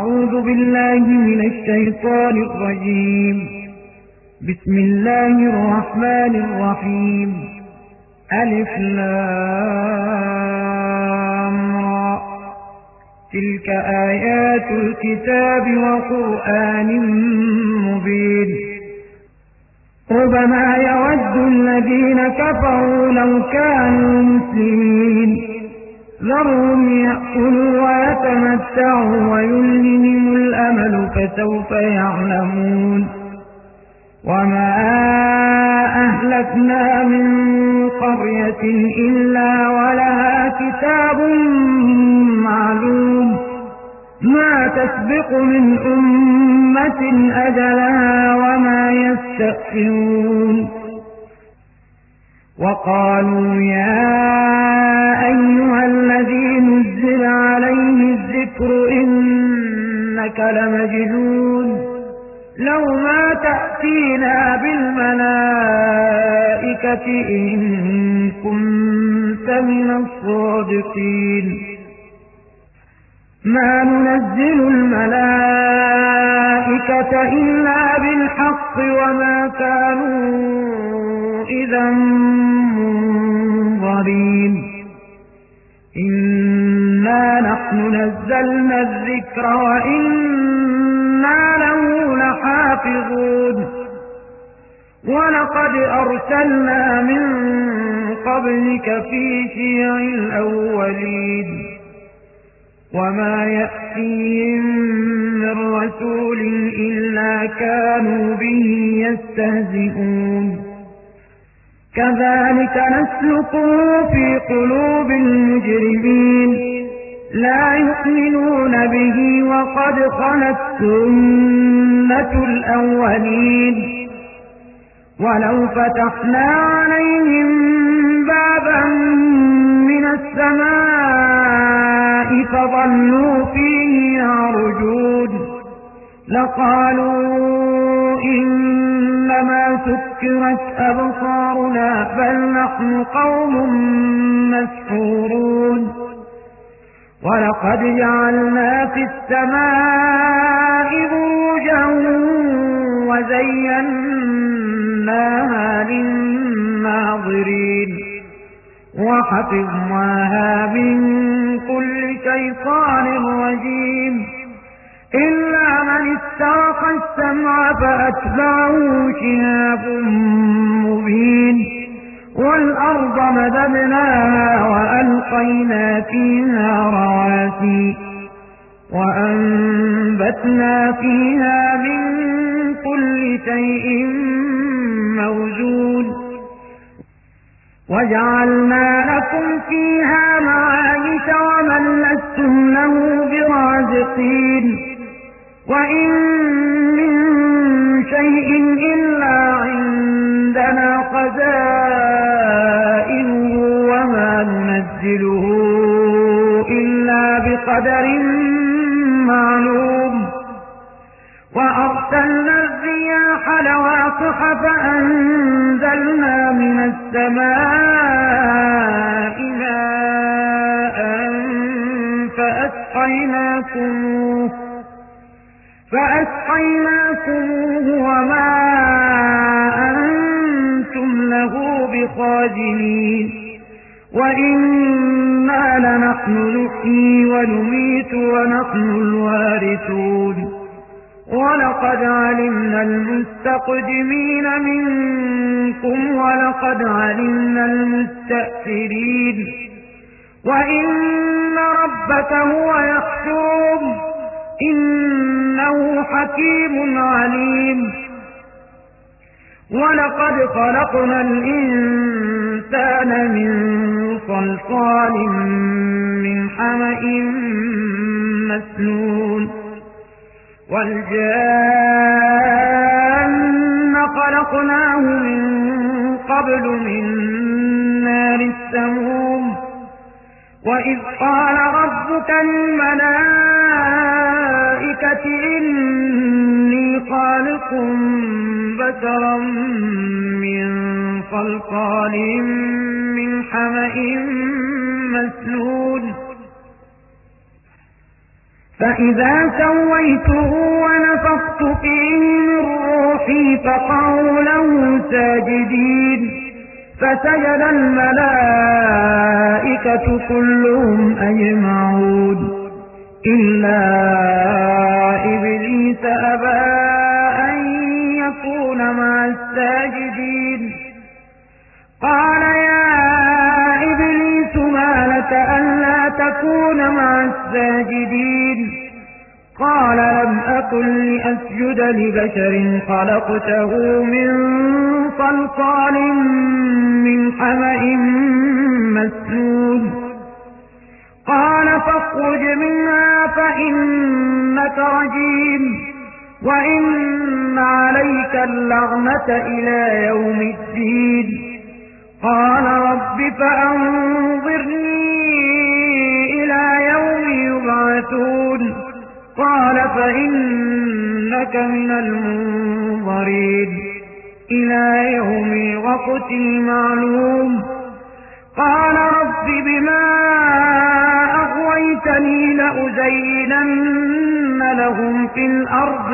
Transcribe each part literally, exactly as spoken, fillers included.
أعوذ بالله من الشيطان الرجيم. بسم الله الرحمن الرحيم. ألف لام را. تلك آيات الكتاب وقرآن مبين. ربما يود الذين كفروا لو كانوا مسلمين. ذرهم يأكلوا ويتمتعوا ويلههم الأمل فسوف يعلمون. وما أهلكنا من قرية إلا ولها كتاب معلوم ما تسبق من أمة أجلها وما يستأخرون. وقالوا يا أيها الذي نزل عليه الذكر إنك لمجنون لو ما تأتينا بالملائكة إن كنت من الصادقين. ما ننزل الملائكة إلا بالحق وما كانوا إذا منظرين. إنا نحن نزلنا الذكر وإنا له لحافظون. ولقد أرسلنا من قبلك في شيع الأولين وما يأتيهم من رسول إلا كانوا به يستهزئون. كذلك نسلكه في قلوب المجرمين لا يؤمنون به وقد خلت سنة الأولين. ولو فتحنا عليهم بابا من السماء فظلوا فيه يعرجون لقالوا إنما سكرت أبصارنا بل نحن قوم مسحورون. ولقد جعلنا في السماء بروجا وزيناها للناظرين وحفظناها من كل شيطان رجيم إلا من استرق السمع فأتبعه شهاب مبين. والأرض مددناها وألقينا فيها رواسي وأنبتنا فيها من كل شيء موزون وجعلنا لكم فيها معايش ومن لستم له برازقين. وإن من شيء إلا عندنا خزائنه وما ننزله إلا بقدر معلوم. وأرسلنا الرياح لواقح فأنزلنا من السماء ماء فأسقيناكموه فأسقيناكموه وما أنتم له بخازنين. وإنا لنحن نحيي ونميت ونحن الوارثون. ولقد علمنا المستقدمين منكم ولقد علمنا المستأخرين. وإن ربك هو يحشرهم إنه حكيم عليم. ولقد خلقنا الإنسان من صلصال من حمأ مسنون والجان خلقناه من قبل من نار السموم. وإذ قال ربك للملائكة إني خالق بشرا من صلصال من حمأ مسنون فإذا سويته ونفخت فيه من روحي فقعوا له ساجدين فسجد الملائكة كلهم أجمعون إلا إبليس أبى أن يكون مع الساجدين قال يا إبليس ما لك ألا تكون مع الساجدين قال لم أكن لأسجد لبشر خلقته من صلصال من حمأ مسنون قال فاخرج منها فإنك رجيم وإن عليك اللعنة إلى يوم الدين قال رب فأنظرني إلى يوم يبعثون قال فإنك من المنظرين إلى يوم الوقت المعلوم قال رب بما أغويتني لأزينن لهم في الأرض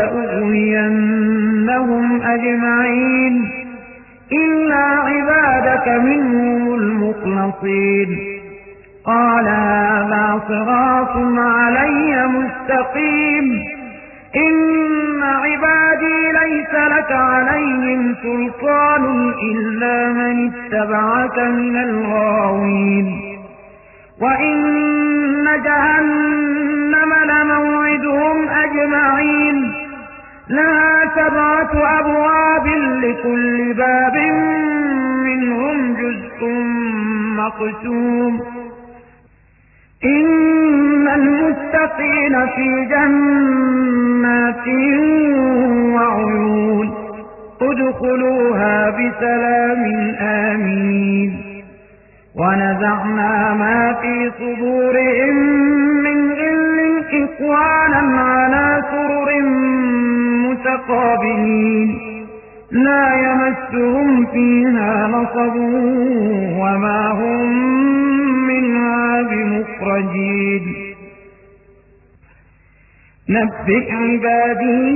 ولأغوينهم أجمعين إلا عبادك منهم المخلصين قال هذا صراط علي مستقيم إن عبادي ليس لك عليهم سلطان إلا من اتبعك من الغاوين وإن جهنم لموعدهم أجمعين لها سبعة أبواب لكل باب منهم جزء مقسوم إن المتقين في جنات وعيون ادخلوها بسلام آمين ونزعنا ما في صدورهم من غل إخوانا على سرر متقابلين لا يمسهم فيها نصب وما هم منها بمخرجين نبئ عبادي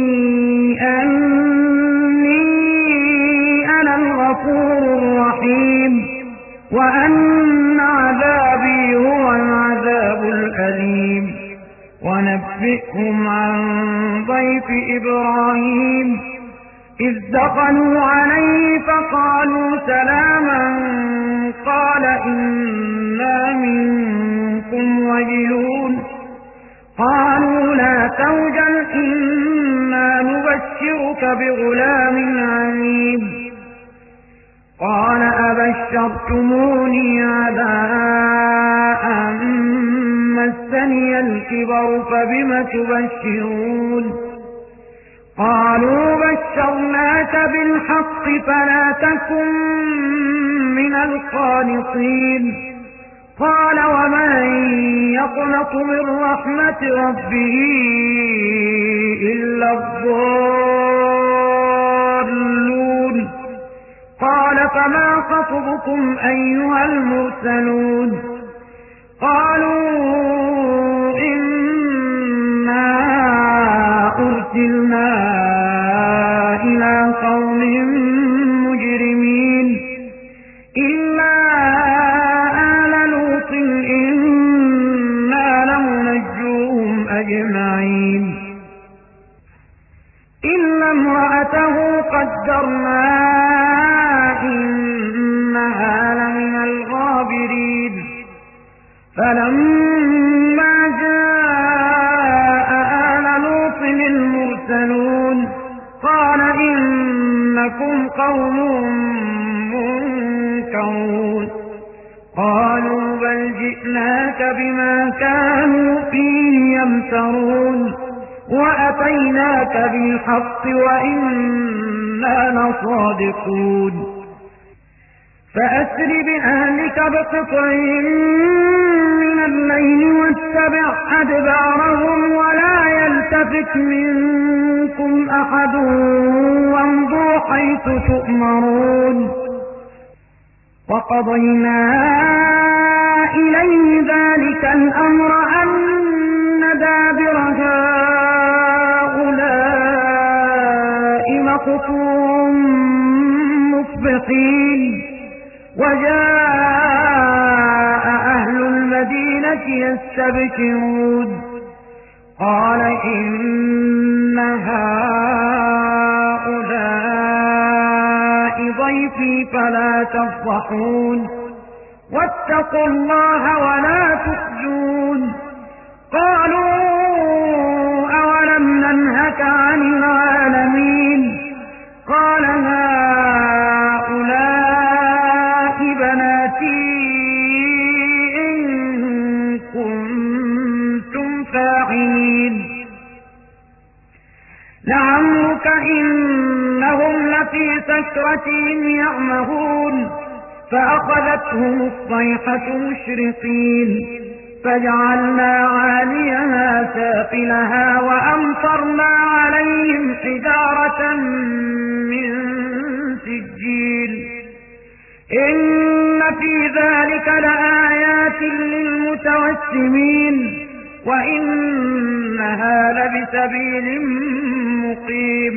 أني أنا الغفور الرحيم وأن عذابي هو العذاب الأليم ونبئهم عن ضيف إبراهيم إذ دخلوا عليه فقالوا سلاما قال إنا منكم وجلون قالوا لا توجل إنا نبشرك بغلام عليم قال أبشرتموني على أن مسني الكبر فبم تبشرون قالوا بشرناك بالحق فلا تكن من القانطين قال ومن يقنط من رحمة ربه إلا الضالون قال فما خطبكم أيها المرسلون قالوا إنا أرسلنا إلى قوم مجرمين إلا آل لوط إنا لمنجوهم أجمعين إلا امرأته قدرنا إنها لمن الغابرين فلما جاء آل لوط المرسلون قال إنكم قوم منكرون قالوا بل جئناك بما كانوا فيه يمترون وأتيناك بالحق وإنا لصادقون فأسر بأهلك بقطع من الليل واتبع أدبارهم ولا يلتفت منكم أحد وامضوا حيث تؤمرون وقضينا إليه ذلك الأمر أن مصبحين وجاء أهل المدينة يستبشرون قال إن هؤلاء ضيفي فلا تفضحون واتقوا الله ولا تخزون قالوا أولم ننهك عن العالمين قال هؤلاء بناتي إن كنتم فاعلين لعمرك إنهم لفي سكرتهم يعمهون فأخذتهم الصيحة مشرقين فجعلنا عاليها سافلها وأمطرنا عليهم حجارة من سجيل إن في ذلك لآيات للمتوسمين وإنها لبسبيل مقيم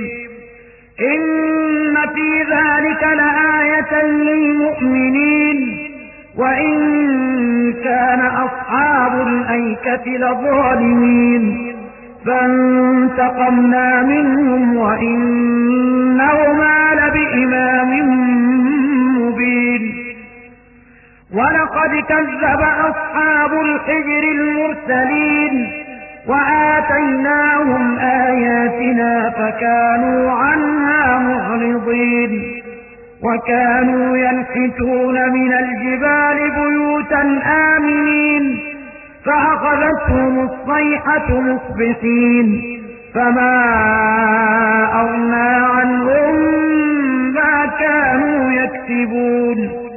إن في ذلك لآية للمؤمنين وإن كان أصحاب الأيكة لظالمين فانتقمنا منهم وإنهما لبإمام مبين ولقد كذب أصحاب الحجر المرسلين وآتيناهم آياتنا فكانوا عنها معرضين وكانوا ينحتون من الجبال بيوتا آمنين فأخذتهم الصيحة مصبحين فما أغنى عنهم ما كانوا يكسبون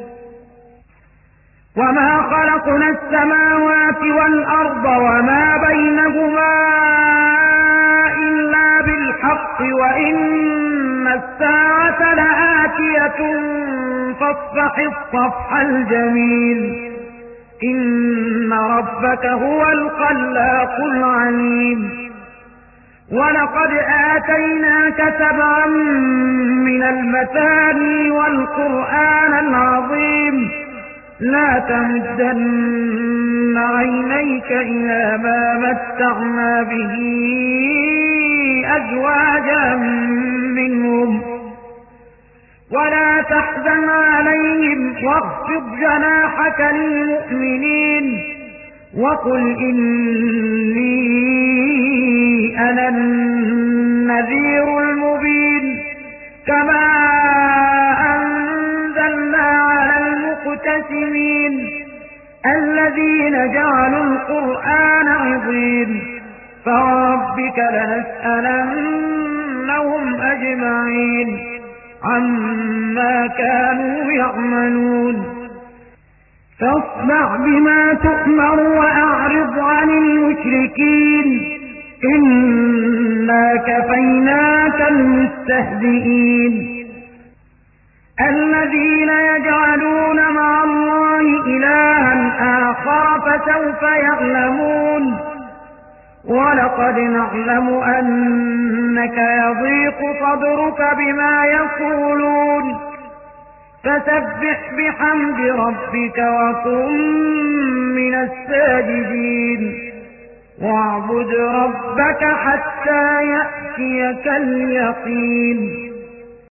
وما خلقنا السماوات والأرض وما بينهما إلا بالحق وإن الساعة لآتية فاصفح الصفح الجميل إن ربك هو الخلاق العليم ولقد آتيناك سبعا من المثاني والقرآن العظيم لا تمدن عينيك إلى ما متعنا به أزواجا منهم ولا تحزن عليهم واخفض جناحك للمؤمنين وقل إني أنا النذير المبين كما أنزلنا على المقتسمين الذين جعلوا القرآن عظيم فربك لنسألنهم أجمعين عما كانوا يعملون فاصدع بما تؤمر وأعرض عن المشركين إنا كفيناك المستهزئين الذين يجعلون مع الله إلها آخر فسوف يعلمون ولقد نعلم أنك يضيق صدرك بما يقولون فسبح بحمد ربك وكن من الساجدين واعبد ربك حتى يأتيك اليقين